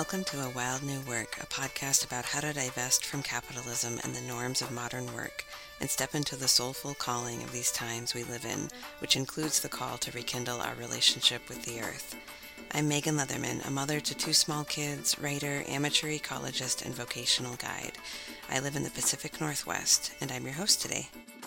Welcome to A Wild New Work, a podcast about how to divest from capitalism and the norms of modern work and step into the soulful calling of these times we live in, which includes the call to rekindle our relationship with the earth. I'm Megan Leatherman, a mother to 2 small kids, writer, amateur ecologist, and vocational guide. I live in the Pacific Northwest, and I'm your host today.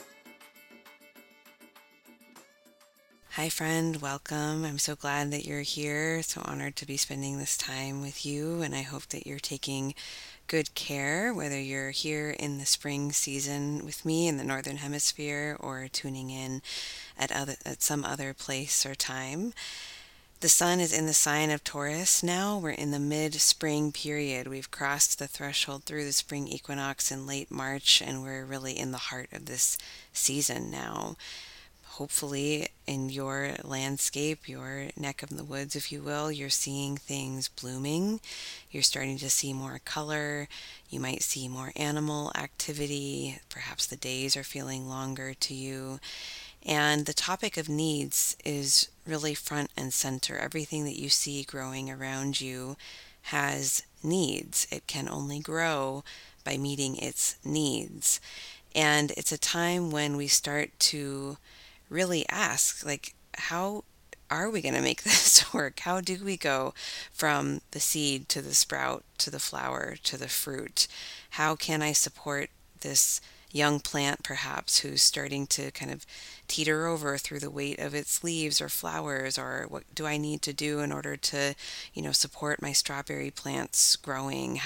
Hi friend, welcome. I'm so glad that you're here. So honored to be spending this time with you, and I hope that you're taking good care, whether you're here in the spring season with me in the Northern Hemisphere or tuning in at some other place or time. The sun is in the sign of Taurus now. We're in the mid-spring period. We've crossed the threshold through the spring equinox in late March, and we're really in the heart of this season now. Hopefully in your landscape, your neck of the woods, if you will, you're seeing things blooming. You're starting to see more color. You might see more animal activity. Perhaps the days are feeling longer to you. And the topic of needs is really front and center. Everything that you see growing around you has needs. It can only grow by meeting its needs. And it's a time when we start to really ask, how are we going to make this work? How do we go from the seed to the sprout to the flower to the fruit? How can I support this young plant perhaps who's starting to kind of teeter over through the weight of its leaves or flowers? Or what do I need to do in order to, support my strawberry plants growing?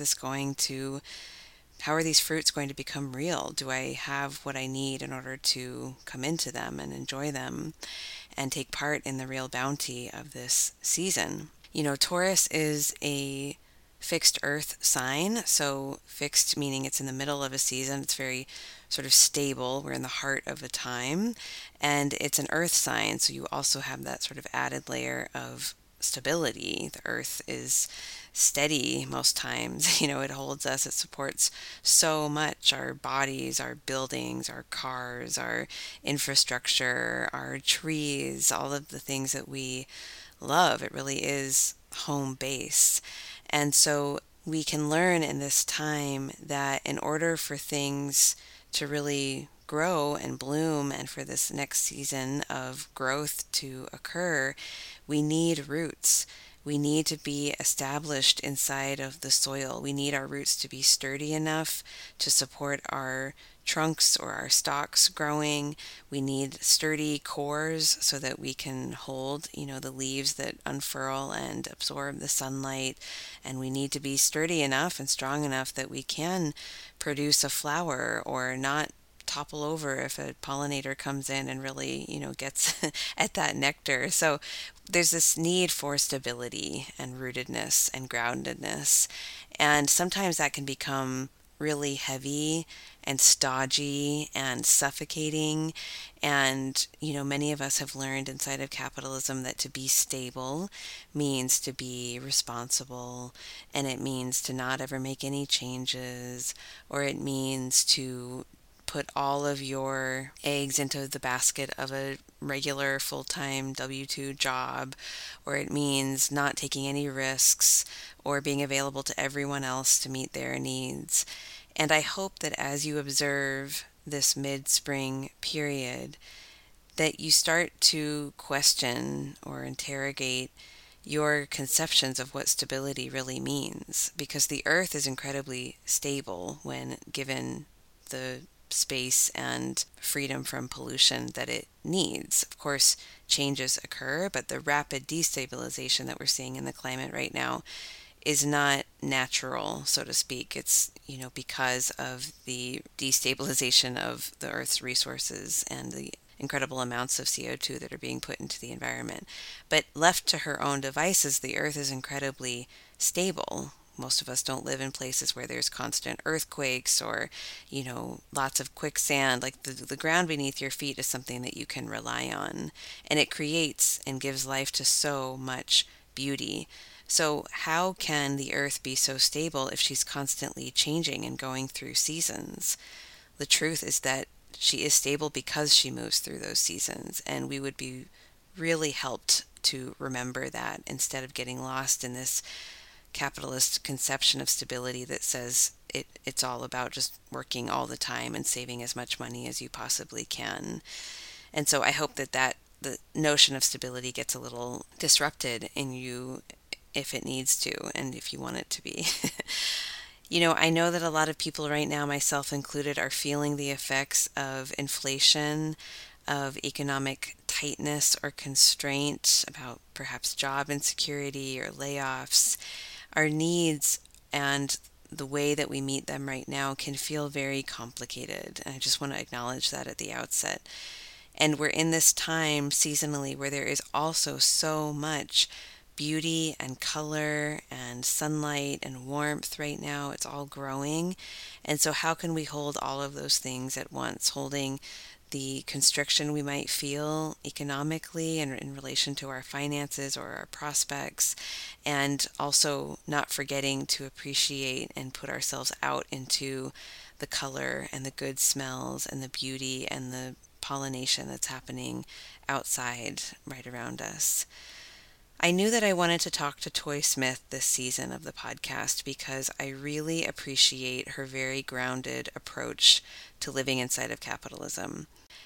How are these fruits going to become real? Do I have what I need in order to come into them and enjoy them and take part in the real bounty of this season? Taurus is a fixed earth sign. So fixed meaning it's in the middle of a season. It's very sort of stable. We're in the heart of a time. And it's an earth sign. So you also have that sort of added layer of stability. The earth is steady most times. It holds us, it supports so much: our bodies, our buildings, our cars, our infrastructure, our trees, all of the things that we love. It really is home base. And so we can learn in this time that in order for things to really grow and bloom and for this next season of growth to occur, we need roots. We need to be established inside of the soil. We need our roots to be sturdy enough to support our trunks or our stalks growing. We need sturdy cores so that we can hold, the leaves that unfurl and absorb the sunlight. And we need to be sturdy enough and strong enough that we can produce a flower or not topple over if a pollinator comes in and really, gets at that nectar. So there's this need for stability and rootedness and groundedness. And sometimes that can become really heavy and stodgy and suffocating. And, many of us have learned inside of capitalism that to be stable means to be responsible, and it means to not ever make any changes, or it means to put all of your eggs into the basket of a regular full-time W-2 job, or it means not taking any risks or being available to everyone else to meet their needs. And I hope that as you observe this mid-spring period, that you start to question or interrogate your conceptions of what stability really means, because the earth is incredibly stable when given the space and freedom from pollution that it needs. Of course, changes occur, but the rapid destabilization that we're seeing in the climate right now is not natural, so to speak. It's, because of the destabilization of the Earth's resources and the incredible amounts of CO2 that are being put into the environment. But left to her own devices, the Earth is incredibly stable. Most of us don't live in places where there's constant earthquakes or, lots of quicksand. Like the ground beneath your feet is something that you can rely on. And it creates and gives life to so much beauty. So how can the earth be so stable if she's constantly changing and going through seasons? The truth is that she is stable because she moves through those seasons, and we would be really helped to remember that instead of getting lost in this capitalist conception of stability that says it's all about just working all the time and saving as much money as you possibly can. And so I hope that the notion of stability gets a little disrupted in you if it needs to and if you want it to be. I know that a lot of people right now, myself included, are feeling the effects of inflation, of economic tightness or constraint, about perhaps job insecurity or layoffs. Our needs and the way that we meet them right now can feel very complicated. And I just want to acknowledge that at the outset. And we're in this time seasonally where there is also so much beauty and color and sunlight and warmth right now. It's all growing. And so, how can we hold all of those things at once? Holding the constriction we might feel economically and in relation to our finances or our prospects, and also not forgetting to appreciate and put ourselves out into the color and the good smells and the beauty and the pollination that's happening outside right around us. I knew that I wanted to talk to Toy Smith this season of the podcast because I really appreciate her very grounded approach to living inside of capitalism.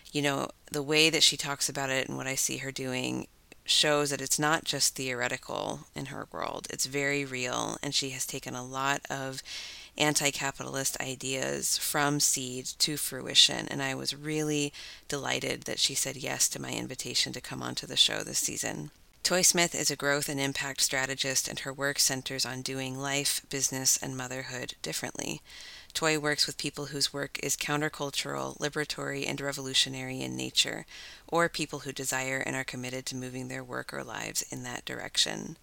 The way that she talks about it and what I see her doing shows that it's not just theoretical in her world. It's very real, and she has taken a lot of anti-capitalist ideas from seed to fruition, and I was really delighted that she said yes to my invitation to come onto the show this season. Toy Smith is a growth and impact strategist, and her work centers on doing life, business, and motherhood differently. Toy works with people whose work is countercultural, liberatory, and revolutionary in nature, or people who desire and are committed to moving their work or lives in that direction.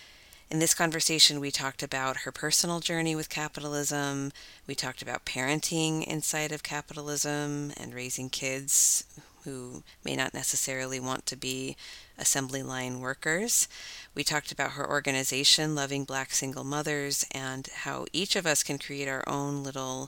In this conversation, we talked about her personal journey with capitalism. We talked about parenting inside of capitalism and raising kids who may not necessarily want to be assembly line workers. We talked about her organization, Loving Black Single Mothers, and how each of us can create our own little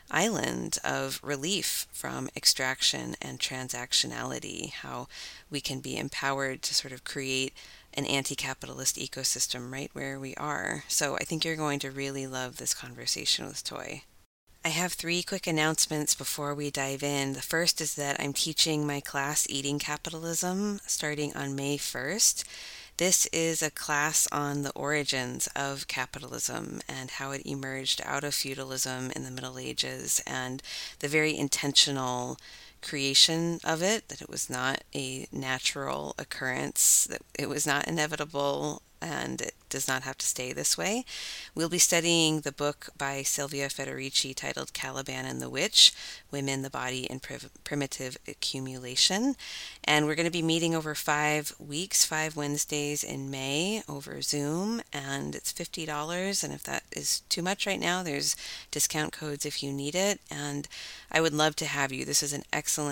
island of relief from extraction and transactionality, how we can be empowered to sort of create an anti-capitalist ecosystem right where we are. So I think you're going to really love this conversation with Toy. I have 3 quick announcements before we dive in. The first is that I'm teaching my class Eating Capitalism starting on May 1st. This is a class on the origins of capitalism and how it emerged out of feudalism in the Middle Ages and the very intentional creation of it, that it was not a natural occurrence, that it was not inevitable, and it does not have to stay this way. We'll be studying the book by Silvia Federici titled Caliban and the Witch, Women, the Body, and Primitive Accumulation. And we're going to be meeting over 5 weeks, 5 Wednesdays in May over Zoom, and it's $50. And if that is too much right now, there's discount codes if you need it. And I would love to have you. This is an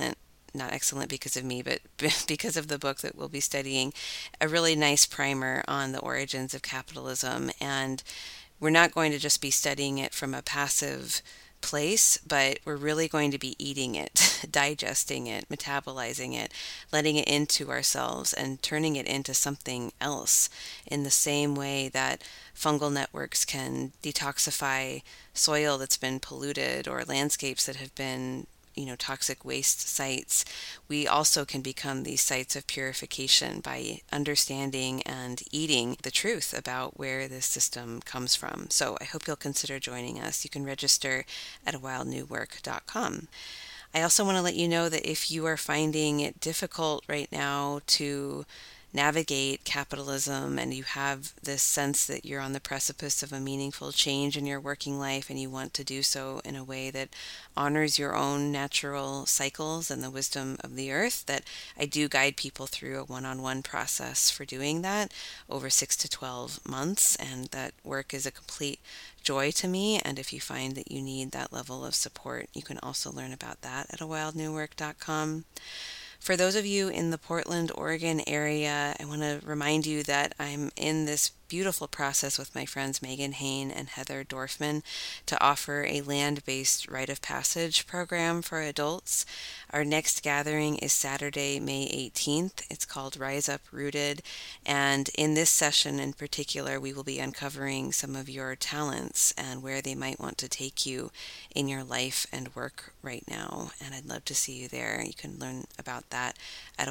not excellent because of me, but because of the book that we'll be studying, a really nice primer on the origins of capitalism. And we're not going to just be studying it from a passive place, but we're really going to be eating it, digesting it, metabolizing it, letting it into ourselves and turning it into something else in the same way that fungal networks can detoxify soil that's been polluted or landscapes that have been toxic waste sites. We also can become these sites of purification by understanding and eating the truth about where this system comes from. So I hope you'll consider joining us. You can register at awildnewwork.com. I also want to let you know that if you are finding it difficult right now to navigate capitalism and you have this sense that you're on the precipice of a meaningful change in your working life and you want to do so in a way that honors your own natural cycles and the wisdom of the earth, that I do guide people through a one-on-one process for doing that over 6 to 12 months, and that work is a complete joy to me. And if you find that you need that level of support, you can also learn about that at awildnewwork.com. For those of you in the Portland, Oregon area, I want to remind you that I'm in this beautiful process with my friends Megan Hain and Heather Dorfman to offer a land-based rite of passage program for adults. Our next gathering is Saturday, May 18th. It's called Rise Up Rooted, and in this session in particular, we will be uncovering some of your talents and where they might want to take you in your life and work right now. And I'd love to see you there. You can learn about that at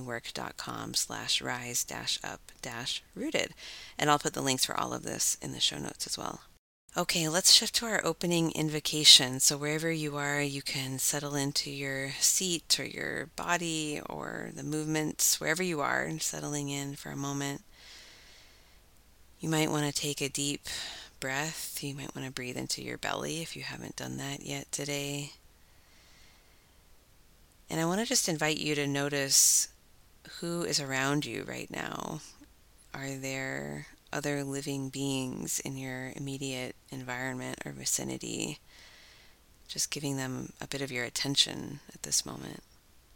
awildnewwork.com/rise-up-rooted. And I'll put the links for all of this in the show notes as well. Okay, let's shift to our opening invocation. So, wherever you are, you can settle into your seat or your body or the movements, wherever you are, settling in for a moment. You might want to take a deep breath. You might want to breathe into your belly if you haven't done that yet today. And I want to just invite you to notice who is around you right now. Are there other living beings in your immediate environment or vicinity? Just giving them a bit of your attention at this moment.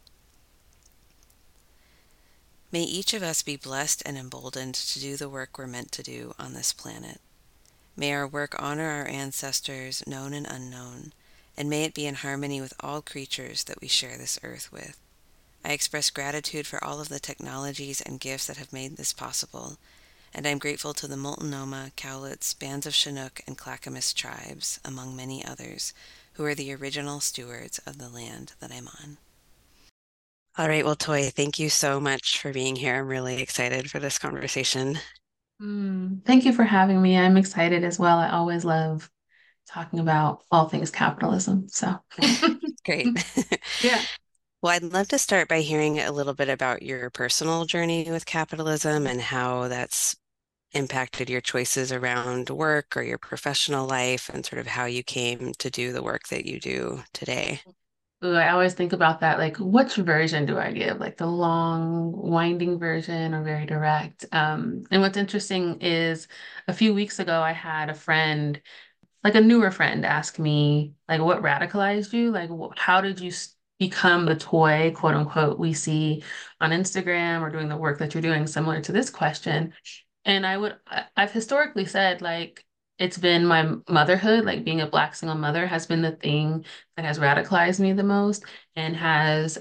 May each of us be blessed and emboldened to do the work we're meant to do on this planet. May our work honor our ancestors, known and unknown, and may it be in harmony with all creatures that we share this earth with. I express gratitude for all of the technologies and gifts that have made this possible, and I'm grateful to the Multnomah, Cowlitz, Bands of Chinook, and Clackamas tribes, among many others, who are the original stewards of the land that I'm on. All right, well, Toy, thank you so much for being here. I'm really excited for this conversation. Thank you for having me. I'm excited as well. I always love talking about all things capitalism. So, Great. yeah. Well, I'd love to start by hearing a little bit about your personal journey with capitalism and how that's impacted your choices around work or your professional life and sort of how you came to do the work that you do today. Ooh, I always think about that. Like, which version do I give? Like the long, winding version or very direct? And what's interesting is a few weeks ago, I had a friend, like a newer friend, ask me, like, what radicalized you? Like, how did you become the toy, quote unquote, we see on Instagram or doing the work that you're doing, similar to this question? And I've historically said, like, it's been my motherhood, like being a Black single mother has been the thing that has radicalized me the most and has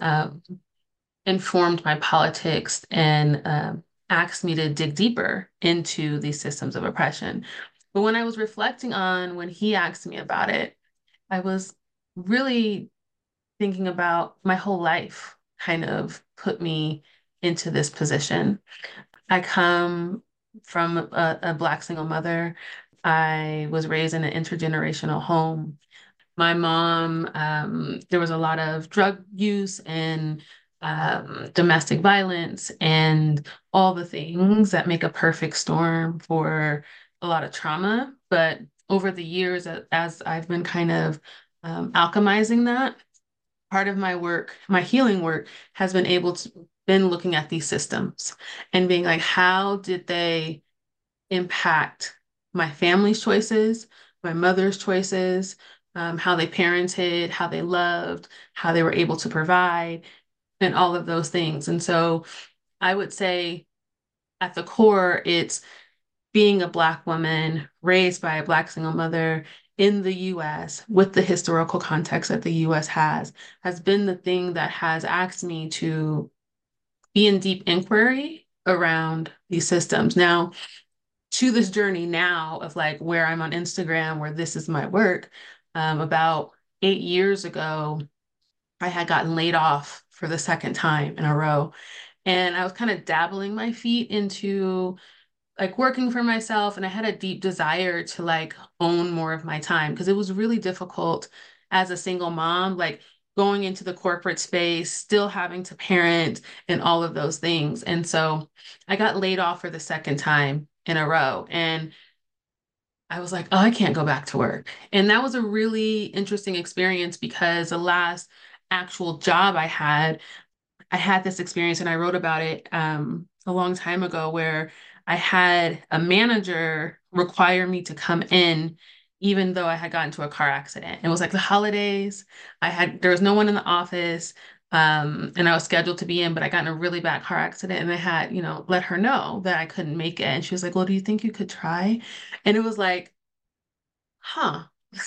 informed my politics and asked me to dig deeper into these systems of oppression. But when I was reflecting on when he asked me about it, I was really thinking about my whole life kind of put me into this position. I come from a Black single mother. I was raised in an intergenerational home. My mom, there was a lot of drug use and domestic violence and all the things that make a perfect storm for a lot of trauma. But over the years, as I've been kind of alchemizing that, part of my work, my healing work, has been able to been looking at these systems and being like, how did they impact my family's choices, my mother's choices, how they parented, how they loved, how they were able to provide, and all of those things. And so I would say at the core, it's being a Black woman raised by a Black single mother in the US with the historical context that the US has been the thing that has asked me to be in deep inquiry around these systems. Now, to this journey now of like where I'm on Instagram, where this is my work, about 8 years ago, I had gotten laid off for the second time in a row. And I was kind of dabbling my feet into like working for myself, and I had a deep desire to like own more of my time because it was really difficult as a single mom, like going into the corporate space, still having to parent and all of those things. And so I got laid off for the second time in a row. And I was like, oh, I can't go back to work. And that was a really interesting experience because the last actual job I had this experience and I wrote about it a long time ago where I had a manager require me to come in even though I had gotten into a car accident. It was like the holidays. There was no one in the office. And I was scheduled to be in, but I got in a really bad car accident and I had, let her know that I couldn't make it. And she was like, well, do you think you could try? And it was like, huh,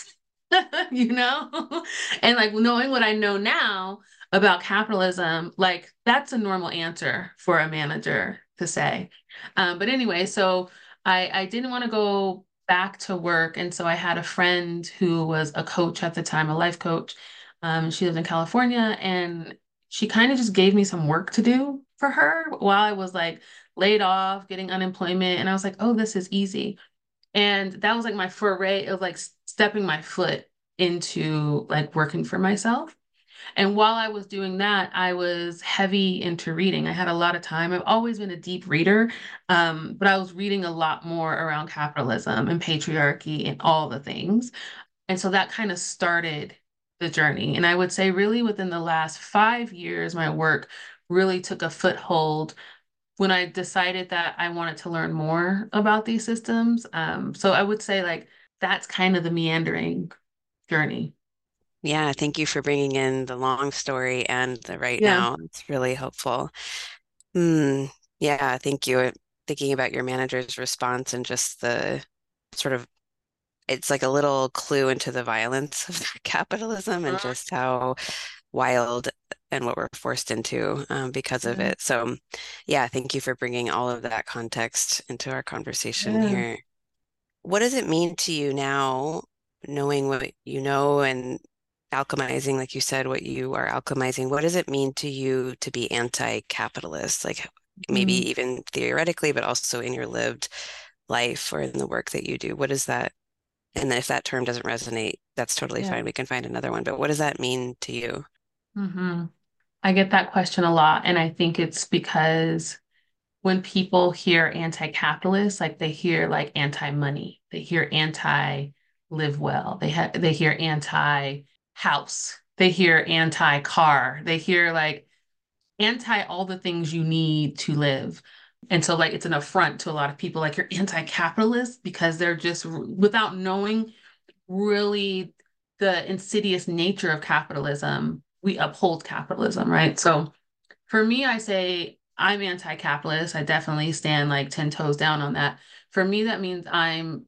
you know? And like knowing what I know now about capitalism, like that's a normal answer for a manager to say. But anyway, so I didn't want to go back to work. And so I had a friend who was a coach at the time, a life coach. She lived in California and she kind of just gave me some work to do for her while I was like laid off, getting unemployment. And I was like, oh, this is easy. And that was like my foray of like stepping my foot into like working for myself. And while I was doing that, I was heavy into reading. I had a lot of time. I've always been a deep reader, but I was reading a lot more around capitalism and patriarchy and all the things. And so that kind of started the journey. And I would say, really, within the last 5 years, my work really took a foothold when I decided that I wanted to learn more about these systems. So I would say like that's kind of the meandering journey. Yeah, thank you for bringing in the long story and the right Yeah. now. It's really helpful. Hmm. Yeah, thank you. Thinking about your manager's response and just the sort of, it's like a little clue into the violence of capitalism and Mhm. just how wild and what we're forced into because of Yeah. it. So, yeah, thank you for bringing all of that context into our conversation Yeah. here. What does it mean to you now, knowing what you know and alchemizing, like you said, what you are alchemizing? What does it mean to you to be anti-capitalist? Like maybe Mhm. even theoretically, but also in your lived life or in the work that you do. What is that? And if that term doesn't resonate, that's totally Yeah. fine. We can find another one. But what does that mean to you? hmm I get that question a lot. And I think it's because when people hear anti-capitalist, like they hear like anti-money, they hear anti-live well, they hear anti-house, they hear anti-car, they hear like anti all the things you need to live. And so like it's an affront to a lot of people, like you're anti-capitalist because they're just without knowing really the insidious nature of capitalism, we uphold capitalism, right? So for me, I say I'm anti-capitalist. I definitely stand like 10 toes down on that. For me, that means I'm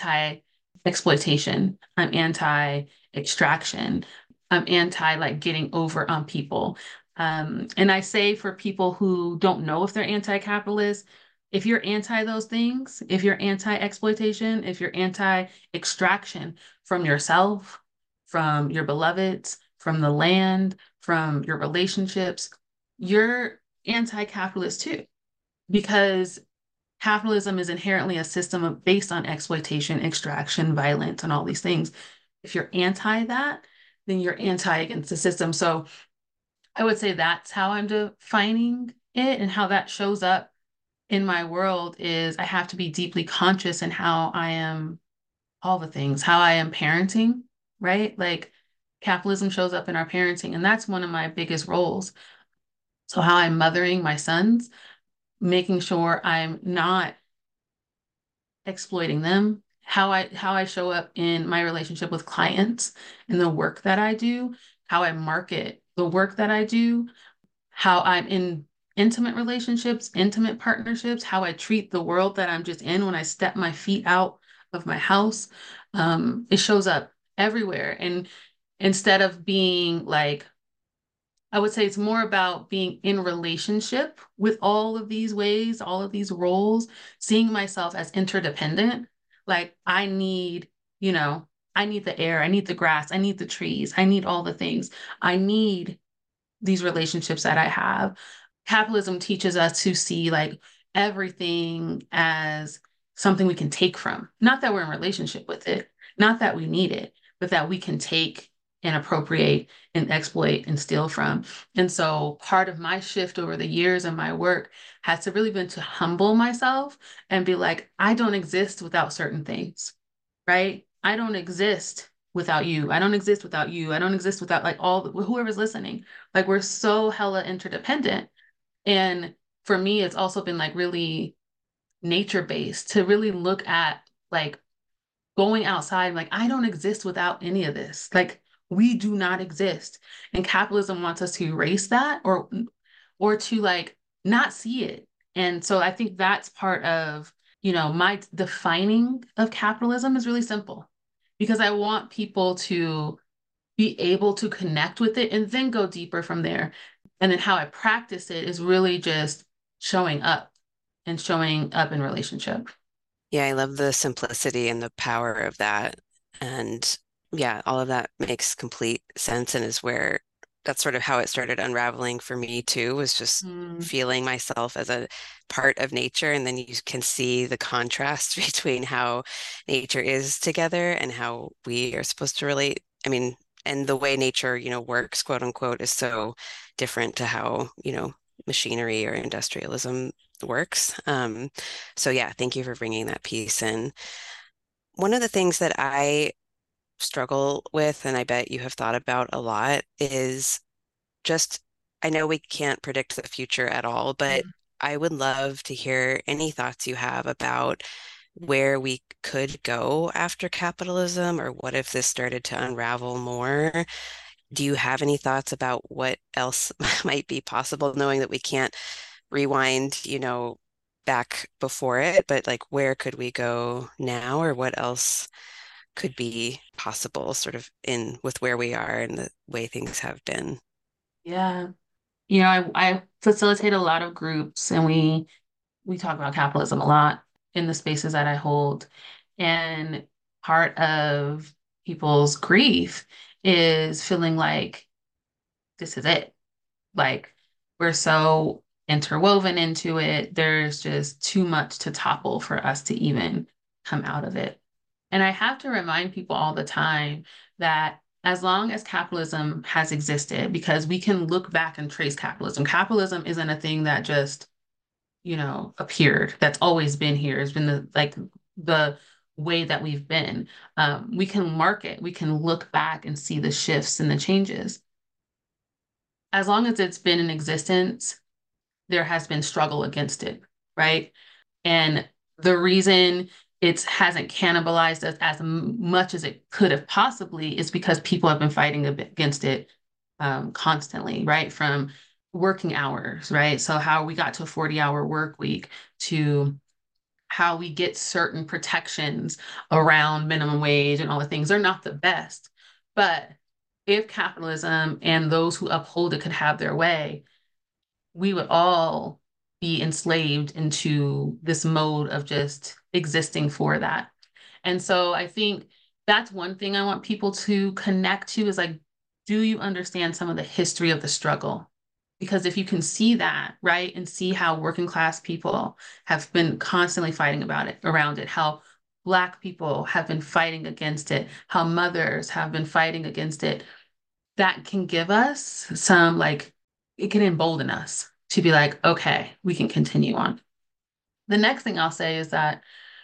anti-exploitation. I'm anti-extraction. I'm anti like getting over on people. And I say for people who don't know if they're anti-capitalist, if you're anti those things, if you're anti-exploitation, if you're anti-extraction from yourself, from your beloveds, from the land, from your relationships, you're anti-capitalist too, because capitalism is inherently a system based on exploitation, extraction, violence, and all these things. If you're anti that, then you're anti against the system. So I would say that's how I'm defining it, and how that shows up in my world is I have to be deeply conscious in how I am, all the things, how I am parenting, right? Like capitalism shows up in our parenting, and that's one of my biggest roles. So how I'm mothering my sons, making sure I'm not exploiting them, how I show up in my relationship with clients and the work that I do, how I market the work that I do, how I'm in intimate relationships, intimate partnerships, how I treat the world that I'm just in when I step my feet out of my house. It shows up everywhere. And instead of being like I would say it's more about being in relationship with all of these ways, all of these roles, seeing myself as interdependent. Like you know, I need the air, I need the grass, I need the trees, I need all the things. I need these relationships that I have. Capitalism teaches us to see like everything as something we can take from. Not that we're in relationship with it, not that we need it, but that we can take and appropriate and exploit and steal from. And so part of my shift over the years in my work has to really been to humble myself and be like, I don't exist without certain things, right? I don't exist without you. I don't exist without you. I don't exist without like whoever's listening. Like we're so hella interdependent. And for me, it's also been like really nature based to really look at like going outside, like I don't exist without any of this. Like We do not exist. And capitalism wants us to erase that or to like not see it. And so I think that's part of, my defining of capitalism is really simple because I want people to be able to connect with it and then go deeper from there. And then how I practice it is really just showing up and showing up in relationship. Yeah, I love the simplicity and the power of that. And yeah, all of that makes complete sense and is where that's sort of how it started unraveling for me too, was just Mm, feeling myself as a part of nature. And then you can see the contrast between how nature is together and how we are supposed to relate. I mean, and the way nature, works, quote unquote, is so different to how, machinery or industrialism works. So yeah, thank you for bringing that piece in. One of the things that I struggle with, and I bet you have thought about a lot, is just, I know we can't predict the future at all, but mm, I would love to hear any thoughts you have about where we could go after capitalism, or what if this started to unravel more? Do you have any thoughts about what else might be possible, knowing that we can't rewind, back before it, but like where could we go now, or what else could be possible sort of in with where we are and the way things have been? yeah. I facilitate a lot of groups and we talk about capitalism a lot in the spaces that I hold. And part of people's grief is feeling like this is it. Like we're so interwoven into it. There's just too much to topple for us to even come out of it. And I have to remind people all the time that as long as capitalism has existed, because we can look back and trace capitalism, capitalism isn't a thing that just, appeared. That's always been here. It's been the way that we've been. We can mark it. We can look back and see the shifts and the changes. As long as it's been in existence, there has been struggle against it, right? And the reason it hasn't cannibalized us as much as it could have possibly is because people have been fighting against it constantly, right? From working hours, right? So how we got to a 40-hour work week to how we get certain protections around minimum wage and all the things. They're not the best. But if capitalism and those who uphold it could have their way, we would all be enslaved into this mode of just existing for that. And so I think that's one thing I want people to connect to is like, do you understand some of the history of the struggle? Because if you can see that, right, and see how working class people have been constantly fighting about it, around it, how Black people have been fighting against it, how mothers have been fighting against it, that can give us some like, it can embolden us to be like, okay, we can continue on. The next thing I'll say is that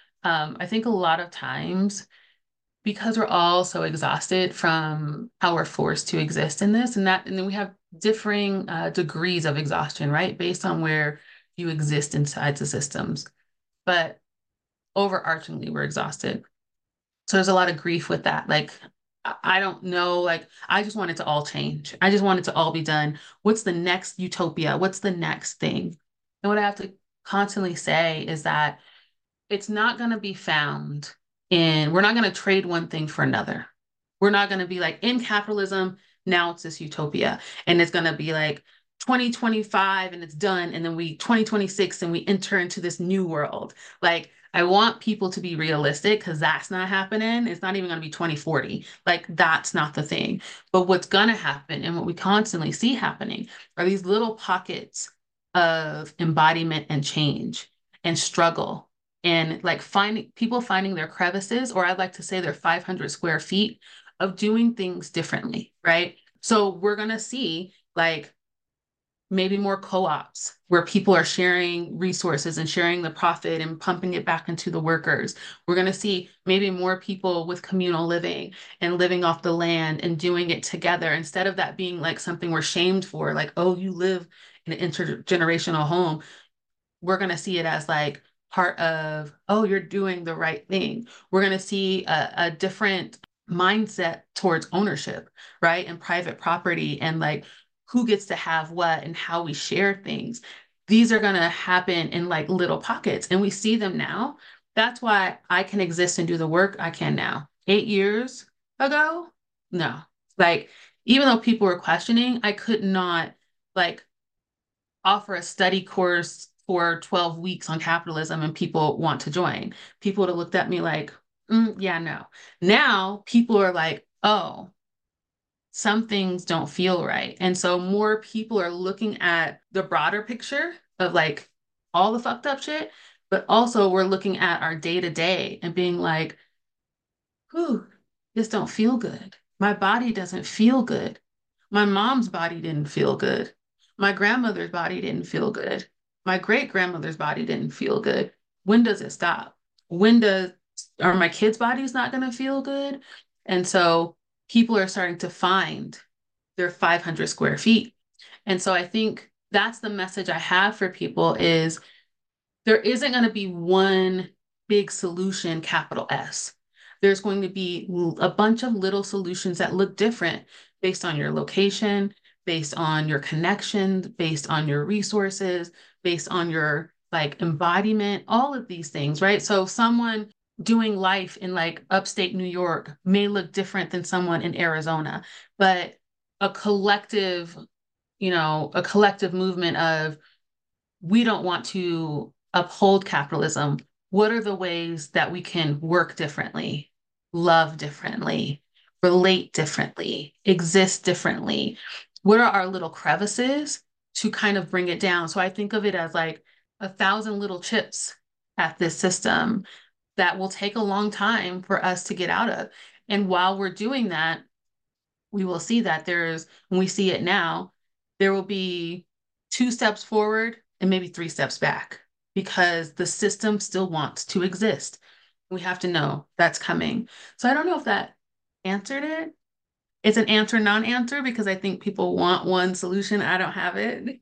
I think a lot of times, because we're all so exhausted from how we're forced to exist in this and then we have differing degrees of exhaustion, right? Based on where you exist inside the systems. But overarchingly, we're exhausted. So there's a lot of grief with that. Like, I don't know, like, I just want it to all change. I just want it to all be done. What's the next utopia? What's the next thing? And what I have to constantly say is that it's not going to be found we're not going to trade one thing for another. We're not going to be like in capitalism, now it's this utopia. And it's going to be like 2025 and it's done. And then 2026 and we enter into this new world. Like, I want people to be realistic because that's not happening. It's not even going to be 2040. Like, that's not the thing. But what's going to happen and what we constantly see happening are these little pockets of embodiment and change and struggle and like finding their crevices, or I'd like to say their 500 square feet of doing things differently, right? So we're going to see like maybe more co-ops where people are sharing resources and sharing the profit and pumping it back into the workers. We're going to see maybe more people with communal living and living off the land and doing it together instead of that being like something we're shamed for, like, oh, you live in an intergenerational home. We're going to see it as like part of, oh, you're doing the right thing. We're going to see a different mindset towards ownership, right? And private property and like who gets to have what and how we share things. These are going to happen in like little pockets and we see them now. That's why I can exist and do the work I can now. 8 years ago, no. Like, even though people were questioning, I could not like offer a study course for 12 weeks on capitalism and people want to join. People would have looked at me like, yeah, no. Now people are like, oh, some things don't feel right. And so more people are looking at the broader picture of like all the fucked up shit, but also we're looking at our day to day and being like, whew, this don't feel good. My body doesn't feel good. My mom's body didn't feel good. My grandmother's body didn't feel good. My great grandmother's body didn't feel good. When does it stop? When does, are my kids' bodies not going to feel good? And so people are starting to find their 500 square feet. And so I think that's the message I have for people is there isn't going to be one big solution, capital S. There's going to be a bunch of little solutions that look different based on your location, based on your connections, based on your resources, based on your like embodiment, all of these things, right? So someone doing life in like upstate New York may look different than someone in Arizona, but a collective, a collective movement of we don't want to uphold capitalism. What are the ways that we can work differently, love differently, relate differently, exist differently? What are our little crevices to kind of bring it down? So I think of it as like 1,000 little chips at this system that will take a long time for us to get out of. And while we're doing that, we will see that when we see it now, there will be 2 steps forward and maybe 3 steps back because the system still wants to exist. We have to know that's coming. So I don't know if that answered it. It's an answer, non-answer because I think people want one solution. I don't have it.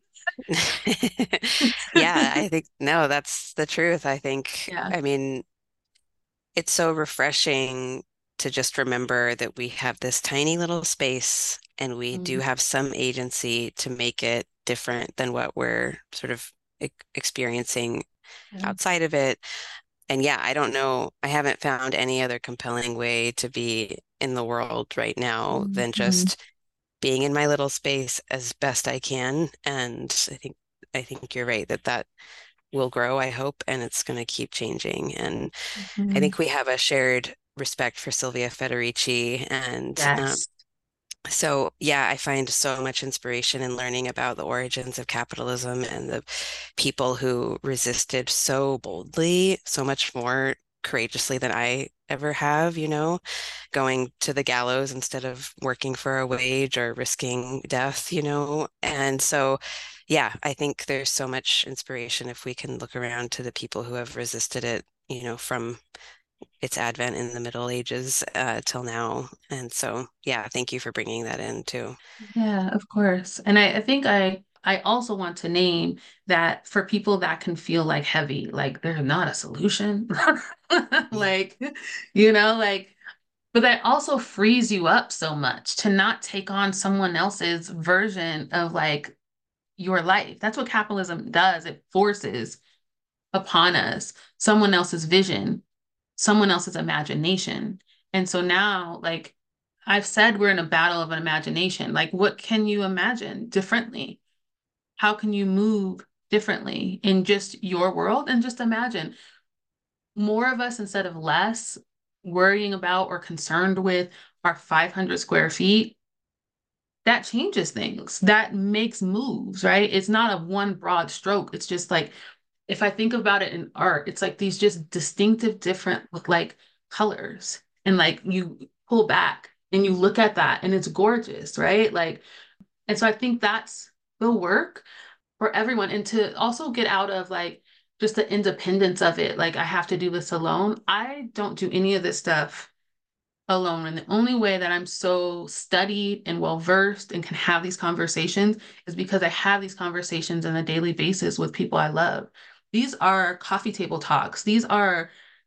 Yeah, I think, no, that's the truth. I think, Yeah. I mean, it's so refreshing to just remember that we have this tiny little space and we do Mhm. have some agency to make it different than what we're sort of experiencing Yeah. outside of it. And yeah, I don't know, I haven't found any other compelling way to be in the world right now than Mhm. just being in my little space as best I can. And I think you're right that that will grow, I hope, and it's going to keep changing. And I Mhm. think we have a shared respect for Sylvia Federici. And Yes. so, yeah, I find so much inspiration in learning about the origins of capitalism and the people who resisted so boldly, so much more courageously than I ever have, going to the gallows instead of working for a wage or risking death. And so, yeah, I think there's so much inspiration if we can look around to the people who have resisted it, from its advent in the Middle Ages till now. And so, yeah, thank you for bringing that in too. Yeah, of course. And I think I also want to name that for people that can feel like heavy, like they're not a solution. Yeah. Like, like, but that also frees you up so much to not take on someone else's version of like your life. That's what capitalism does. It forces upon us someone else's vision, someone else's imagination. And so now, like I've said, we're in a battle of an imagination. Like, what can you imagine differently? How can you move differently in just your world? And just imagine more of us instead of less worrying about or concerned with our 500 square feet. That changes things. That makes moves, right? It's not a one broad stroke. It's just like if I think about it in art, it's like these just distinctive, different with like colors. And like you pull back and you look at that and it's gorgeous, right? Like, and so I think that's the work for everyone. And to also get out of like just the independence of it. Like, I have to do this alone. I don't do any of this stuff alone. And the only way that I'm so studied and well versed and can have these conversations is because I have these conversations on a daily basis with people I love. These are coffee table talks. These are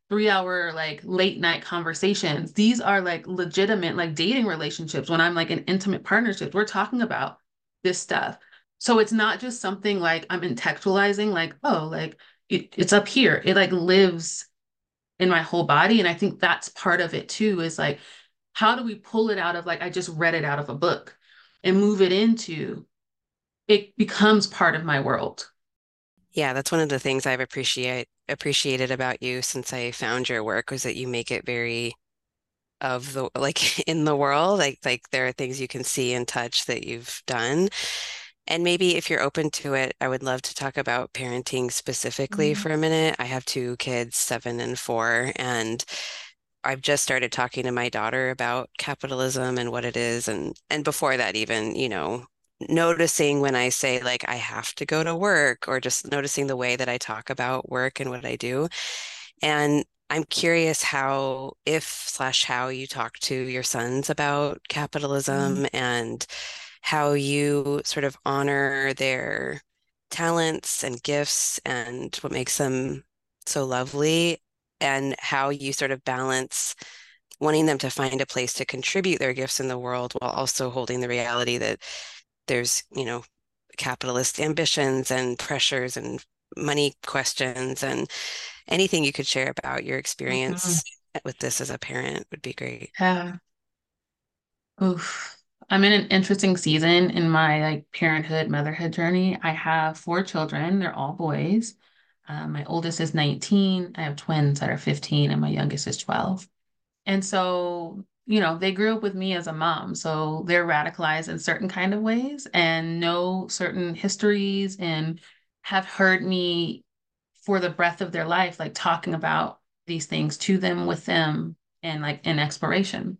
3 hour like late night conversations. These are like legitimate like dating relationships. When I'm like in intimate partnerships, we're talking about this stuff. So it's not just something like I'm intellectualizing, like, oh, like it's up here. It like lives in my whole body. And I think that's part of it too, is like, how do we pull it out of like, I just read it out of a book and move it into, it becomes part of my world. Yeah, that's one of the things I've appreciated about you since I found your work was that you make it very of the like in the world, like there are things you can see and touch that you've done. And maybe if you're open to it, I would love to talk about parenting specifically Mhm. for a minute. I have two kids, 7 and 4, and I've just started talking to my daughter about capitalism and what it is. And before that, even, noticing when I say like I have to go to work or just noticing the way that I talk about work and what I do. And I'm curious how, if slash how you talk to your sons about Mhm. capitalism and how you sort of honor their talents and gifts and what makes them so lovely, and how you sort of balance wanting them to find a place to contribute their gifts in the world while also holding the reality that there's, capitalist ambitions and pressures and money questions, and anything you could share about your Mhm. experience with this as a parent would be great. Yeah. Oof. I'm in an interesting season in my like parenthood, motherhood journey. I have 4 children. They're all boys. My oldest is 19. I have twins that are 15, and my youngest is 12. And so, they grew up with me as a mom. So they're radicalized in certain kind of ways and know certain histories and have heard me for the breadth of their life, like talking about these things to them, with them, and like in exploration.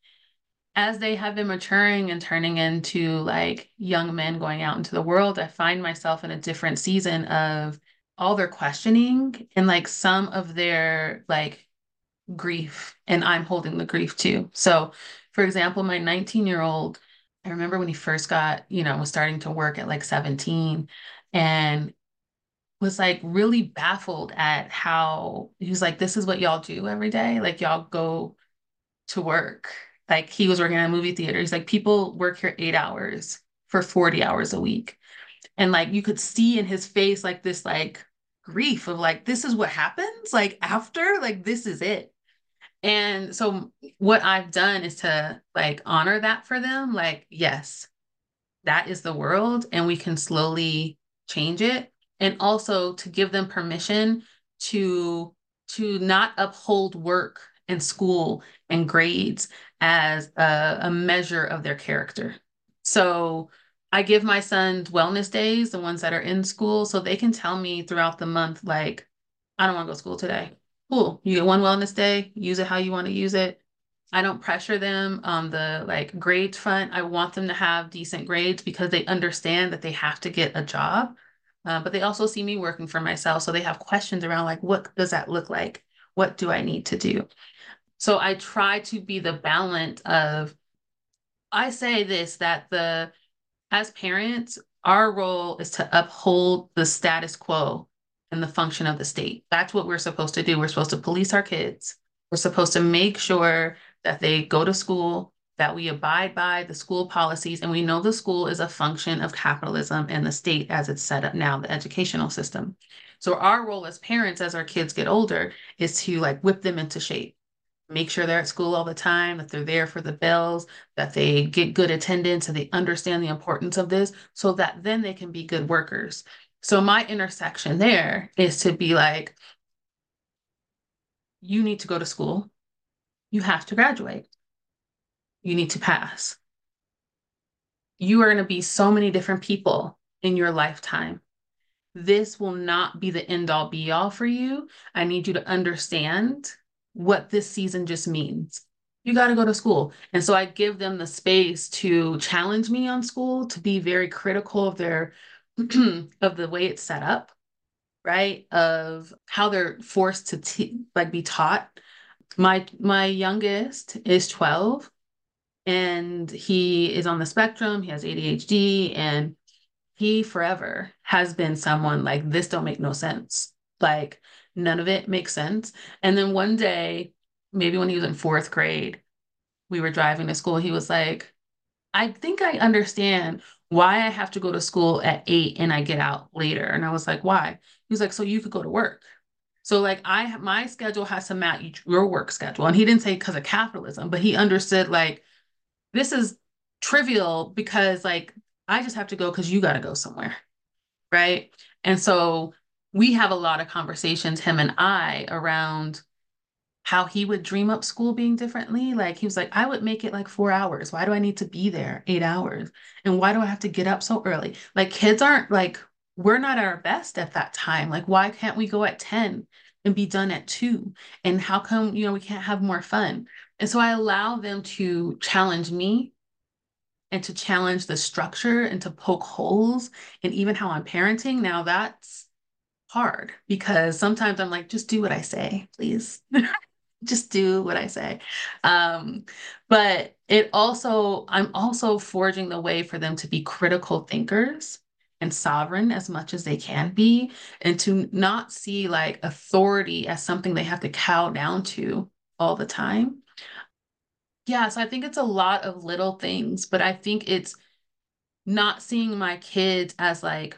As they have been maturing and turning into like young men going out into the world, I find myself in a different season of all their questioning and like some of their like grief, and I'm holding the grief too. So, for example, my 19-year-old, I remember when he first was starting to work at like 17, and was like really baffled at how he was like, this is what y'all do every day. Like, y'all go to work. Like, he was working at a movie theater. He's like, people work here 8 hours for 40 hours a week. And like, you could see in his face, like, this, like, grief of like, this is what happens. Like, after, like, this is it. And so what I've done is to like honor that for them. Like, yes, that is the world, and we can slowly change it. And also to give them permission to not uphold work and school and grades as a measure of their character. So I give my sons wellness days, the ones that are in school, so they can tell me throughout the month, like, I don't want to go to school today. Cool. You get one wellness day, use it how you want to use it. I don't pressure them on the like grades front. I want them to have decent grades because they understand that they have to get a job. But they also see me working for myself. So they have questions around like, what does that look like? What do I need to do? So I try to be the balance of, I say this, that as parents, our role is to uphold the status quo and the function of the state. That's what we're supposed to do. We're supposed to police our kids. We're supposed to make sure that they go to school, that we abide by the school policies. And we know the school is a function of capitalism and the state as it's set up now, the educational system. So our role as parents, as our kids get older, is to like whip them into shape, make sure they're at school all the time, that they're there for the bells, that they get good attendance, and they understand the importance of this so that then they can be good workers. So my intersection there is to be like, you need to go to school. You have to graduate. You need to pass. You are going to be so many different people in your lifetime. This will not be the end all be all for you. I need you to understand what this season just means. You got to go to school. And so I give them the space to challenge me on school, to be very critical of their of the way it's set up, right? Of how they're forced to like be taught. My youngest is 12, and he is on the spectrum. He has ADHD, and he forever has been someone like, this don't make no sense. Like, None of it makes sense. And then one day, maybe when he was in fourth grade, we were driving to school. He was like, I think I understand why I have to go to school at 8 and I get out later. And I was like, why? He was like, so you could go to work. So like my schedule has to match your work schedule. And he didn't say because of capitalism, but he understood like this is trivial because like I just have to go because you got to go somewhere. Right. And so we have a lot of conversations, him and I, around how he would dream up school being differently. Like he was like, I would make it like 4 hours. Why do I need to be there 8 hours? And why do I have to get up so early? Like kids aren't like, we're not at our best at that time. Like, why can't we go at 10 and be done at 2? And how come, we can't have more fun? And so I allow them to challenge me and to challenge the structure and to poke holes and even how I'm parenting. Now that's hard because sometimes I'm like, just do what I say, please. Just do what I say. Um, but I'm also forging the way for them to be critical thinkers and sovereign as much as they can be, and to not see like authority as something they have to cow down to all the time. Yeah, so I think it's a lot of little things, but I think it's not seeing my kids as like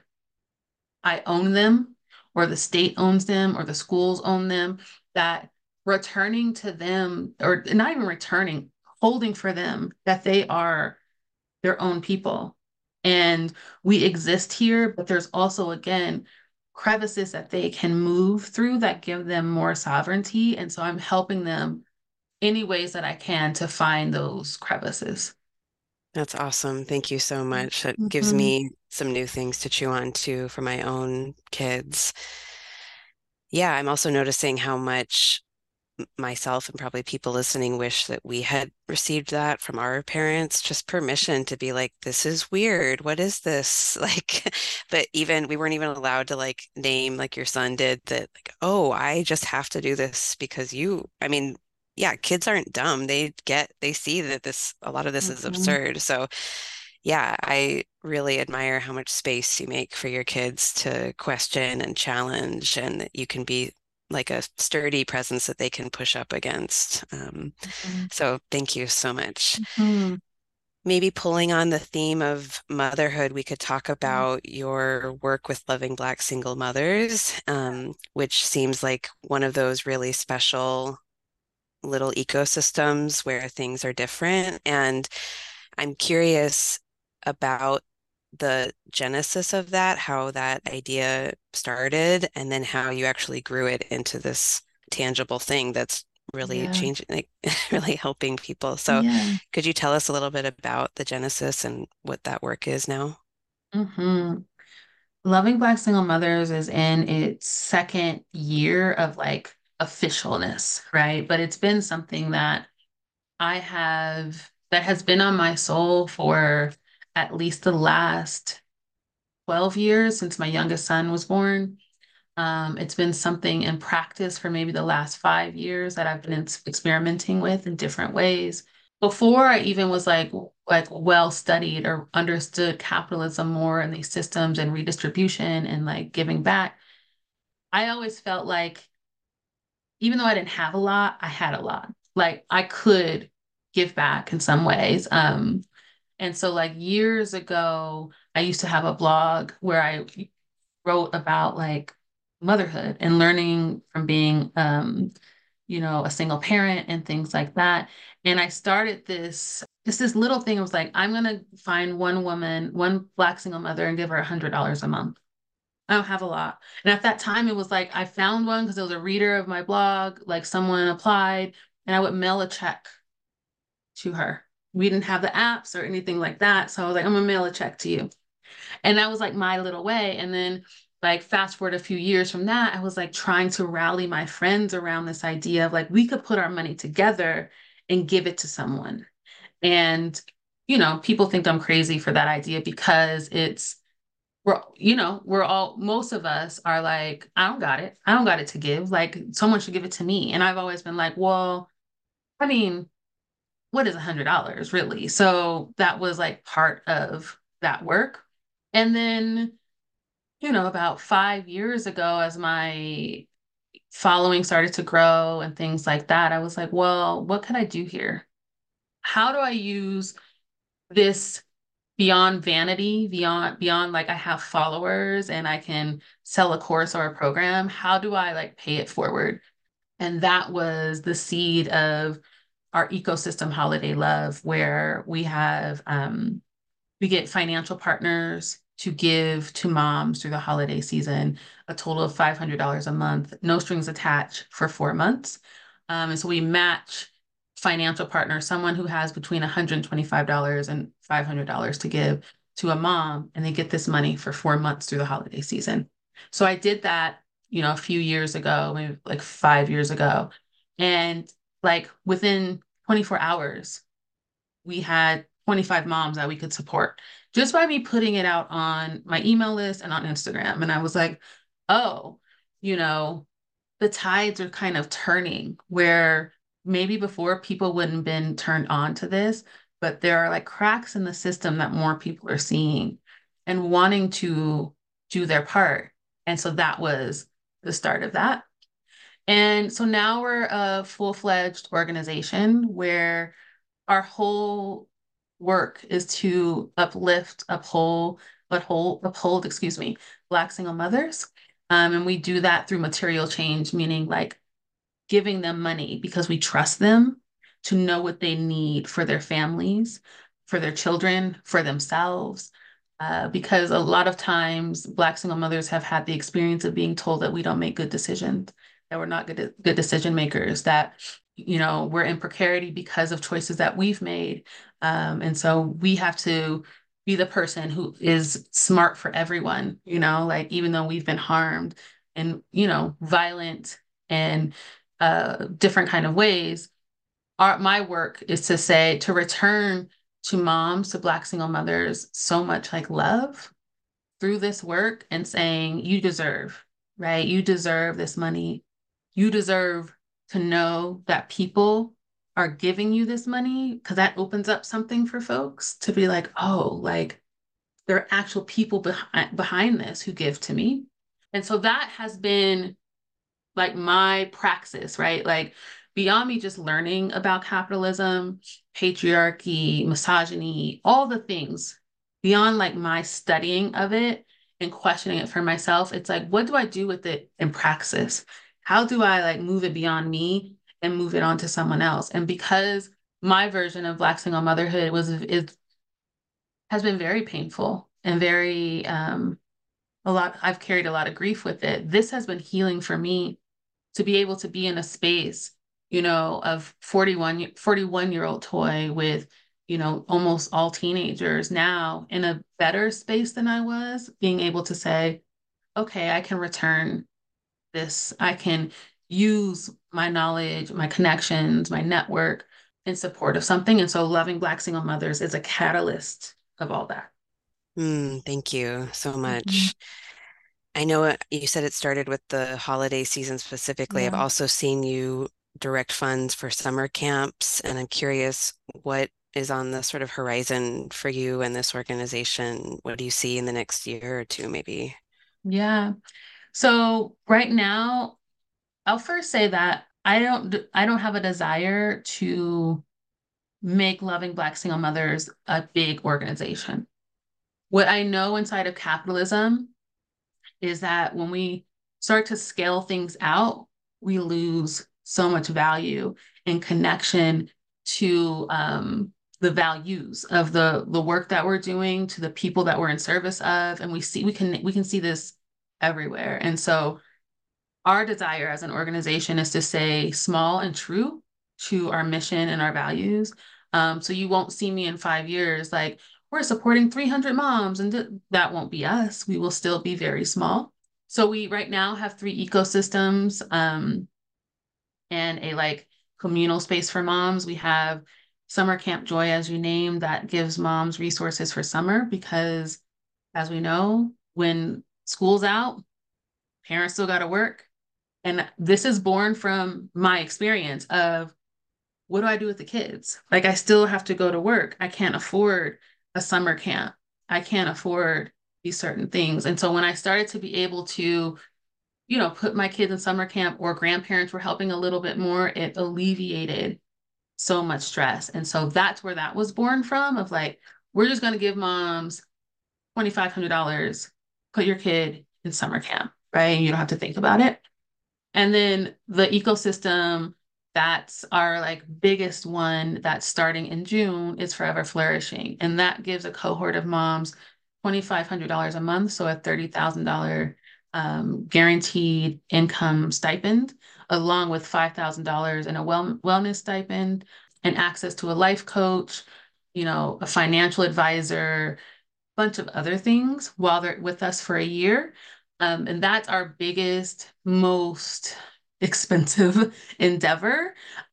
I own them or the state owns them or the schools own them, that returning to them or not even returning, holding for them that they are their own people. And we exist here, but there's also, again, crevices that they can move through that give them more sovereignty. And so I'm helping them any ways that I can to find those crevices. That's awesome. Thank you so much. That gives Mhm. me some new things to chew on too for my own kids. Yeah, I'm also noticing how much myself and probably people listening wish that we had received that from our parents, just permission to be like, this is weird. What is this? Like, but even we weren't even allowed to like name like your son did that, like, oh, I just have to do this because I mean, yeah, kids aren't dumb. They see that a lot of this is Mhm. absurd. So yeah, I really admire how much space you make for your kids to question and challenge, and that you can be like a sturdy presence that they can push up against. Mhm. So thank you so much. Mhm. Maybe pulling on the theme of motherhood, we could talk about your work with Loving Black Single Mothers, which seems like one of those really special little ecosystems where things are different. And I'm curious about the genesis of that, how that idea started, and then how you actually grew it into this tangible thing that's really Yeah. changing, like really helping people. So, Yeah. could you tell us a little bit about the genesis and what that work is now? Hmm. Loving Black Single Mothers is in its second year of like officialness, right? But it's been something that has been on my soul for at least the last 12 years since my youngest son was born. It's been something in practice for maybe the last 5 years that I've been experimenting with in different ways. Before I even was like well studied or understood capitalism more and these systems and redistribution and like giving back, I always felt like even though I didn't have a lot, I had a lot. Like I could give back in some ways. And so like years ago, I used to have a blog where I wrote about like motherhood and learning from being a single parent and things like that. And I started this little thing. It was like, I'm gonna find one woman, one Black single mother, and give her $100 a month. I don't have a lot. And at that time, it was like I found one because it was a reader of my blog, like someone applied, and I would mail a check to her. We didn't have the apps or anything like that. So I was like, I'm gonna mail a check to you. And that was like my little way. And then like fast forward a few years from that, I was like trying to rally my friends around this idea of like we could put our money together and give it to someone. And people think I'm crazy for that idea because we're all most of us are like, I don't got it. I don't got it to give. Like someone should give it to me. And I've always been like, well, I mean, what is $100 really? So that was like part of that work. And then about 5 years ago, as my following started to grow and things like that, I was like, well, what can I do here? How do I use this beyond vanity, beyond like I have followers and I can sell a course or a program? How do I like pay it forward? And that was the seed of our ecosystem Holiday Love, where we get financial partners to give to moms through the holiday season, a total of $500 a month, no strings attached for 4 months. And so we match financial partners, someone who has between $125 and $500 to give to a mom, and they get this money for 4 months through the holiday season. So I did that, a few years ago, maybe like 5 years ago. And like within 24 hours, we had 25 moms that we could support just by me putting it out on my email list and on Instagram. And I was like, oh, you know, the tides are kind of turning where maybe before people wouldn't have been turned on to this, but there are like cracks in the system that more people are seeing and wanting to do their part. And so that was the start of that. And so now we're a full-fledged organization where our whole work is to uplift, uphold, excuse me, Black single mothers. And we do that through material change, meaning like giving them money because we trust them to know what they need for their families, for their children, for themselves. Because a lot of times Black single mothers have had the experience of being told that we don't make good decisions, that we're not good decision makers, that we're in precarity because of choices that we've made. And so we have to be the person who is smart for everyone, like even though we've been harmed and, violent and different kind of ways. My work is to return to moms, to Black single mothers, so much like love through this work and saying, you deserve, right? You deserve this money. You deserve to know that people are giving you this money because that opens up something for folks to be like, oh, like there are actual people behind this who give to me. And so that has been like my praxis, right? Like beyond me just learning about capitalism, patriarchy, misogyny, all the things, beyond like my studying of it and questioning it for myself, it's like, what do I do with it in praxis? How do I like move it beyond me and move it on to someone else? And because my version of Black single motherhood has been very painful and very I've carried a lot of grief with it. This has been healing for me to be able to be in a space, of 41-year-old Toy with, almost all teenagers now in a better space than I was, being able to say, okay, I can return this. I can use my knowledge, my connections, my network in support of something. And so loving Black single mothers is a catalyst of all that. Thank you so Mhm. much. I know you said it started with the holiday season specifically. I've Yeah. also seen you direct funds for summer camps, and I'm curious what is on the sort of horizon for you and this organization. What do you see in the next year or two, maybe? Yeah. So right now, I'll first say that I don't have a desire to make Loving Black Single Mothers a big organization. What I know inside of capitalism is that when we start to scale things out, we lose so much value and connection to the values of the work that we're doing, to the people that we're in service of, and we can see this everywhere. And so our desire as an organization is to stay small and true to our mission and our values. So you won't see me in 5 years like we're supporting 300 moms, and that won't be us. We will still be very small. So we right now have three ecosystems and a like communal space for moms. We have Summer Camp Joy, as you named, that gives moms resources for summer because, as we know, when school's out, parents still got to work, and this is born from my experience of what do I do with the kids? Like, I still have to go to work. I can't afford a summer camp. I can't afford these certain things. And so when I started to be able to put my kids in summer camp or grandparents were helping a little bit more, it alleviated so much stress. And so that's where that was born from of like, we're just going to give moms $2,500, put your kid in summer camp, right? You don't have to think about it. And then the ecosystem, that's our like biggest one that's starting in June is Forever Flourishing. And that gives a cohort of moms $2,500 a month, so a $30,000 guaranteed income stipend, along with $5,000 in a wellness stipend and access to a life coach, a financial advisor, bunch of other things while they're with us for a year. And that's our biggest, most expensive endeavor.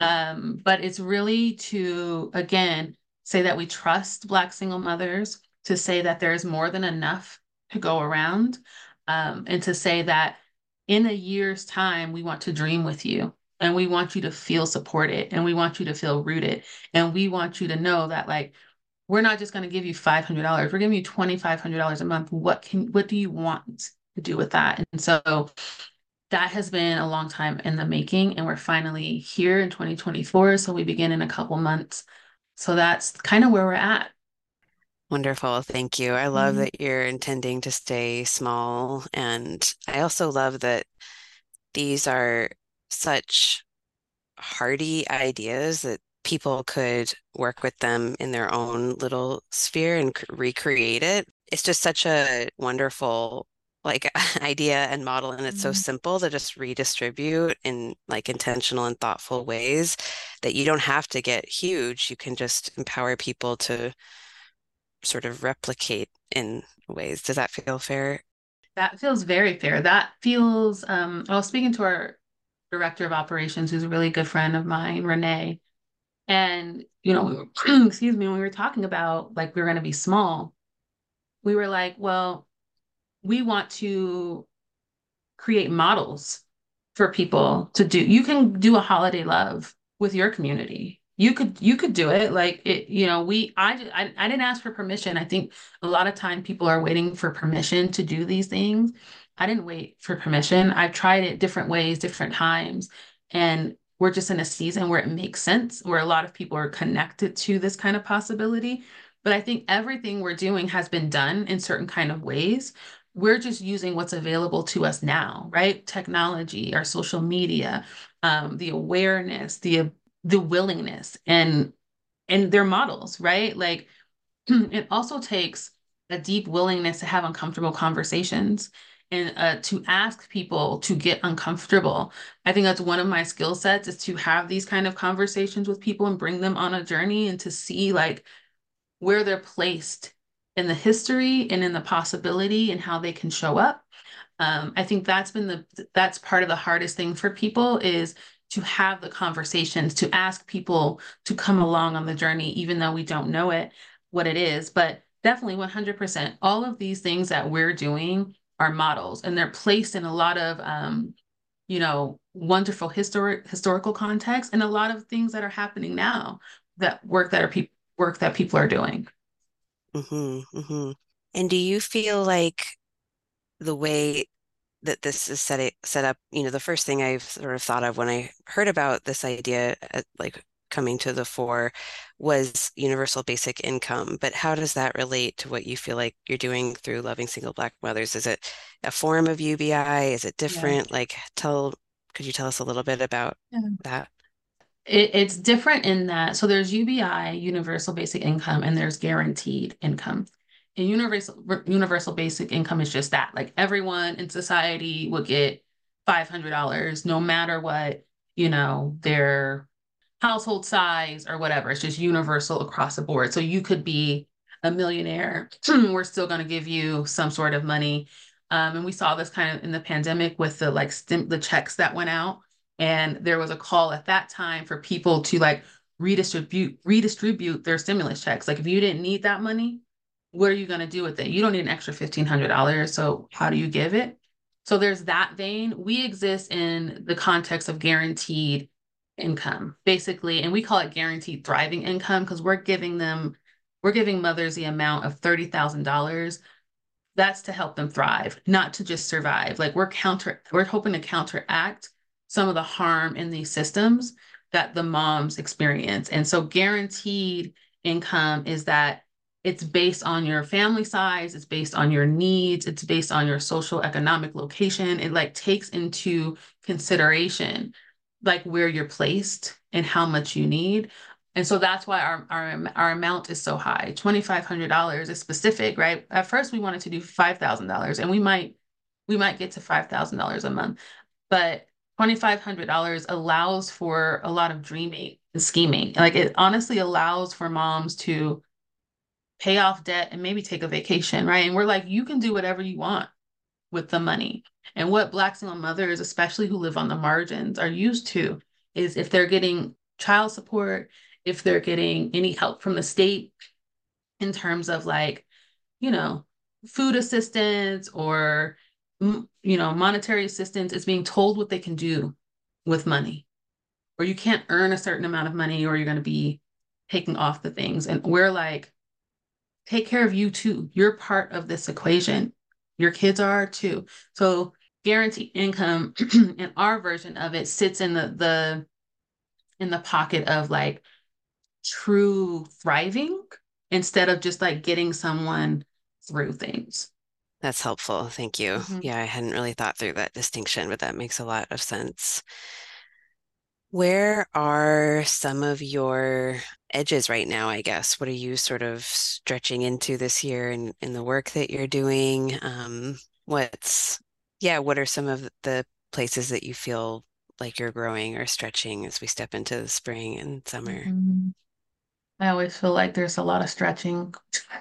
But it's really to, again, say that we trust Black single mothers, to say that there's more than enough to go around, and to say that in a year's time, we want to dream with you. And we want you to feel supported and we want you to feel rooted. And we want you to know that, like, we're not just going to give you $500. We're giving you $2,500 a month. What do you want to do with that? And so that has been a long time in the making, and we're finally here in 2024. So we begin in a couple months. So that's kind of where we're at. Wonderful. Thank you. I love Mhm. that you're intending to stay small. And I also love that these are such hearty ideas that people could work with them in their own little sphere and recreate it. It's just such a wonderful like idea and model, and it's so Mhm. simple to just redistribute in like intentional and thoughtful ways that you don't have to get huge. You can just empower people to sort of replicate in ways. Does that feel fair? That feels very fair. That feels, I was speaking to our director of operations, who's a really good friend of mine, Renee. And, excuse me, when we were talking about like we are going to be small, we were like, well, we want to create models for people to do. You can do a holiday love with your community. You could do it like it, I didn't ask for permission. I think a lot of time people are waiting for permission to do these things. I didn't wait for permission. I've tried it different ways, different times, and we're just in a season where it makes sense, where a lot of people are connected to this kind of possibility. But I think everything we're doing has been done in certain kind of ways. We're just using what's available to us now, right? Technology, our social media, the awareness, the willingness, and their models, right? Like it also takes a deep willingness to have uncomfortable conversations and to ask people to get uncomfortable. I think that's one of my skill sets, is to have these kind of conversations with people and bring them on a journey and to see like where they're placed in the history and in the possibility and how they can show up. I think that's part of the hardest thing for people, is to have the conversations, to ask people to come along on the journey, even though we don't know what it is. But definitely 100%, all of these things that we're doing are models, and they're placed in a lot of wonderful historical context, and a lot of things that are happening now, work that people are doing. Hmm. And do you feel like the way that this is set up, the first thing I've sort of thought of when I heard about this idea, like coming to the fore, was universal basic income. But how does that relate to what you feel like you're doing through Loving Single Black Mothers? Is it a form of UBI? Is it Yeah. different? Could you tell us a little bit about that? It's different in that, so there's UBI, universal basic income, and there's guaranteed income. And universal basic income is just that, like everyone in society would get $500 no matter what, their household size or whatever. It's just universal across the board. So you could be a millionaire. We're still going to give you some sort of money. And we saw this kind of in the pandemic with the the checks that went out. And there was a call at that time for people to like redistribute their stimulus checks. Like if you didn't need that money, what are you going to do with it? You don't need an extra $1,500. So how do you give it? So there's that vein. We exist in the context of guaranteed income, basically, and we call it guaranteed thriving income because we're giving mothers the amount of $30,000 that's to help them thrive, not to just survive. Like we're hoping to counteract some of the harm in these systems that the moms experience. And so guaranteed income is that it's based on your family size, it's based on your needs, it's based on your social economic location. It like takes into consideration like where you're placed and how much you need. And so that's why our amount is so high. $2,500 is specific, right? At first we wanted to do $5,000 and we might get to $5,000 a month, but $2,500 allows for a lot of dreaming and scheming. Like it honestly allows for moms to pay off debt and maybe take a vacation, right? And we're like, you can do whatever you want with the money. And what Black single mothers, especially who live on the margins, are used to is if they're getting child support, if they're getting any help from the state in terms of like, you know, food assistance or, monetary assistance, is being told what they can do with money. Or you can't earn a certain amount of money or you're going to be taking off the things. And we're like, take care of you too. You're part of this equation. Your kids are too. So guaranteed income in our version of it sits in the pocket of like true thriving instead of just like getting someone through things. That's helpful. Thank you. Mhm. Yeah, I hadn't really thought through that distinction, but that makes a lot of sense. Where are some of your edges right now, I guess? What are you sort of stretching into this year in the work that you're doing? What are some of the places that you feel like you're growing or stretching as we step into the spring and summer? Mhm. I always feel like there's a lot of stretching.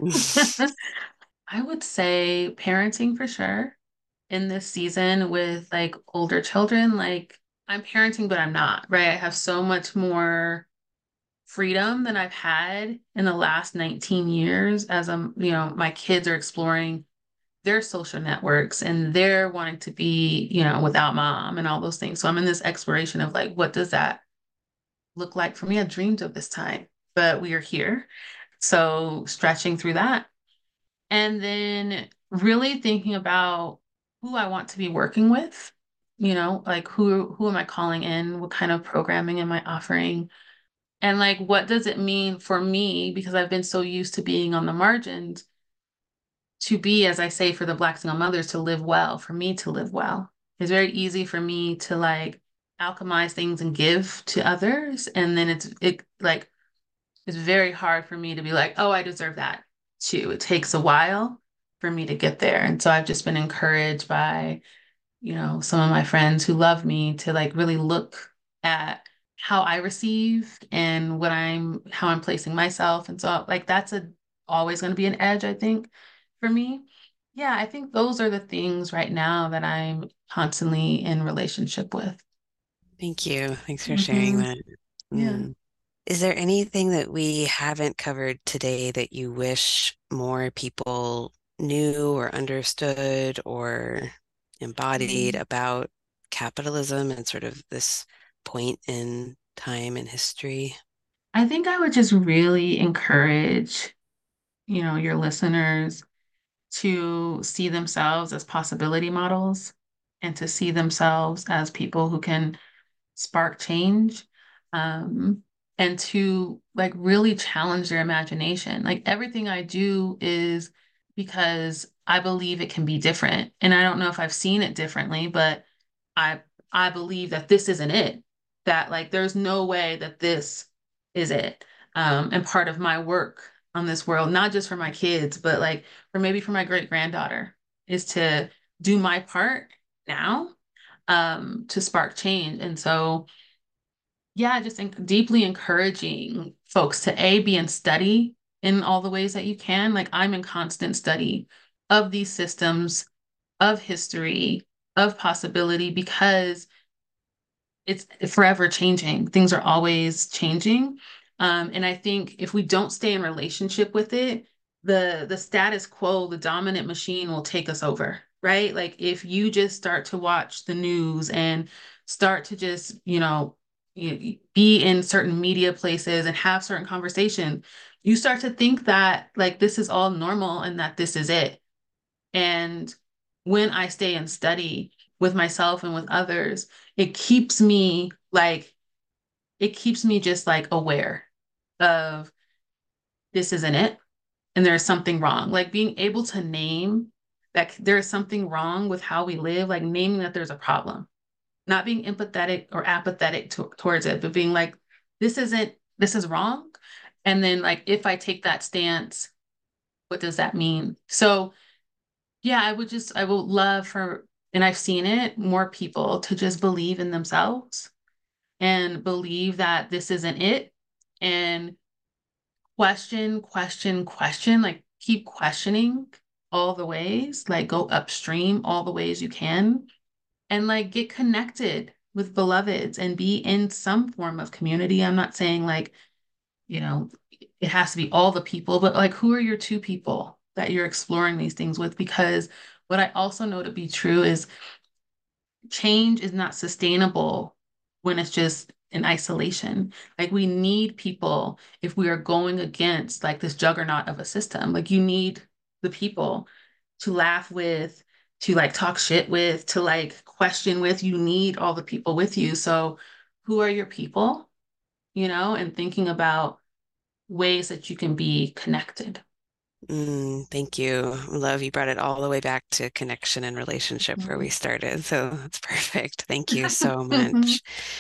I would say parenting for sure in this season with like older children. Like I'm parenting, but I'm not, right? I have so much more freedom than I've had in the last 19 years as my kids are exploring their social networks and they're wanting to be, without mom and all those things. So I'm in this exploration of like, what does that look like for me? I dreamed of this time, but we are here. So stretching through that. And then really thinking about who I want to be working with, like who am I calling in? What kind of programming am I offering? And like, what does it mean for me? Because I've been so used to being on the margins to be, as I say, for the Black single mothers to live well, for me to live well. It's very easy for me to like alchemize things and give to others. And then it's very hard for me to be like, oh, I deserve that too. It takes a while for me to get there. And so I've just been encouraged by, some of my friends who love me to like really look at how I receive and how I'm placing myself. And so like that's always going to be an edge, I think, for me. Yeah, I think those are the things right now that I'm constantly in relationship with. Thank you. Thanks for sharing Hmm. that. Yeah. Mm. Is there anything that we haven't covered today that you wish more people knew or understood or embodied Mm. about capitalism and sort of this point in time and history? I think I would just really encourage, your listeners to see themselves as possibility models and to see themselves as people who can spark change, um, and to like really challenge their imagination. Like everything I do is because I believe it can be different. And I don't know if I've seen it differently, but I I believe that this isn't it. That like there's no way that this is it. And part of my work on this world, not just for my kids, but like for maybe for my great granddaughter, is to do my part now, to spark change. And so, yeah, just deeply encouraging folks to be in study in all the ways that you can. Like I'm in constant study of these systems, of history, of possibility, because it's forever changing. Things are always changing. And I think if we don't stay in relationship with it, the status quo, the dominant machine will take us over, right? Like if you just start to watch the news and start to just, be in certain media places and have certain conversations, you start to think that like this is all normal and that this is it. And when I stay and study with myself and with others, it keeps me like, it keeps me just like aware of this isn't it. And there's something wrong. Like being able to name that there is something wrong with how we live, like naming that there's a problem, not being empathetic or apathetic towards it, but being like, this is wrong. And then, like, if I take that stance, what does that mean? So, yeah, I would love for, and I've seen it, more people to just believe in themselves and believe that this isn't it. And question, like keep questioning all the ways, like go upstream all the ways you can, and like get connected with beloveds and be in some form of community. I'm not saying like, you know, it has to be all the people, but like who are your two people that you're exploring these things with? Because what I also know to be true is change is not sustainable when it's just in isolation. Like we need people if we are going against like this juggernaut of a system. Like you need the people to laugh with, to like talk shit with, to like question with. You need all the people with you. So who are your people? And thinking about ways that you can be connected. Thank you. Love you brought it all the way back to connection and relationship where we Mhm. started. So that's perfect. Thank you so much.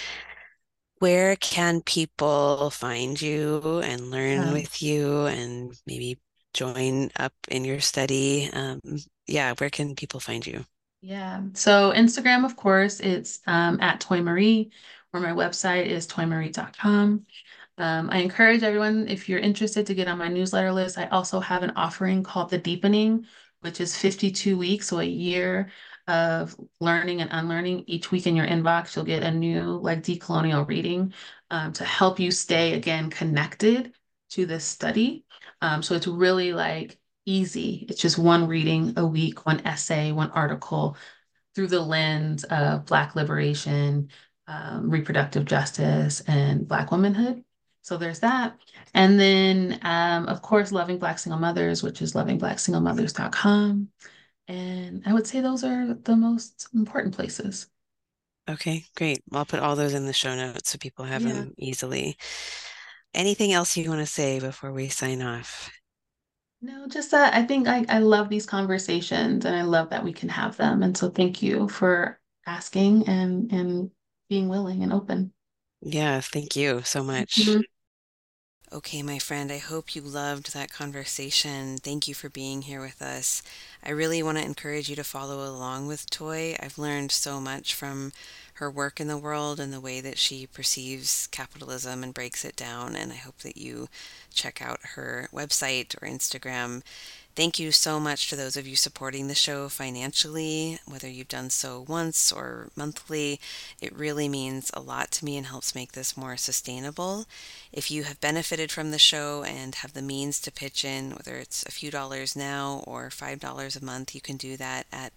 Where can people find you and learn Yeah. with you and maybe join up in your study? Yeah, where can people find you? Yeah. So Instagram, of course, it's at Toy Marie, or my website is toymarie.com. I encourage everyone, if you're interested, to get on my newsletter list. I also have an offering called The Deepening, which is 52 weeks, so a year of learning and unlearning. Each week in your inbox, you'll get a new like decolonial reading to help you stay again connected to this study. So it's really like easy. It's just one reading a week, one essay, one article through the lens of Black liberation, reproductive justice, and Black womanhood. So there's that. And then, of course, Loving Black Single Mothers, which is lovingblacksinglemothers.com. And I would say those are the most important places. Okay, great. I'll put all those in the show notes so people have Yeah. them easily. Anything else you want to say before we sign off? No, just that I think I love these conversations and I love that we can have them. And so thank you for asking and being willing and open. Yeah, thank you so much. Mhm. Okay, my friend, I hope you loved that conversation. Thank you for being here with us. I really want to encourage you to follow along with Toy. I've learned so much from her work in the world and the way that she perceives capitalism and breaks it down, and I hope that you check out her website or Instagram. Thank you so much to those of you supporting the show financially, whether you've done so once or monthly. It really means a lot to me and helps make this more sustainable. If you have benefited from the show and have the means to pitch in, whether it's a few dollars now or $5 a month, you can do that at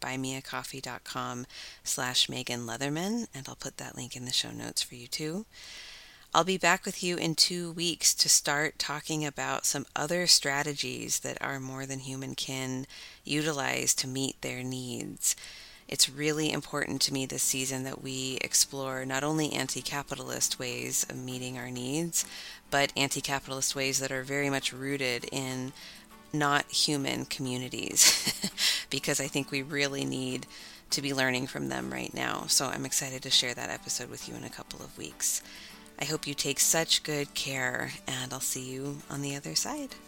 buymeacoffee.com/Megan Leatherman, and I'll put that link in the show notes for you too. I'll be back with you in 2 weeks to start talking about some other strategies that our more than human can utilize to meet their needs. It's really important to me this season that we explore not only anti capitalist ways of meeting our needs, but anti capitalist ways that are very much rooted in not human communities, because I think we really need to be learning from them right now. So I'm excited to share that episode with you in a couple of weeks. I hope you take such good care, and I'll see you on the other side.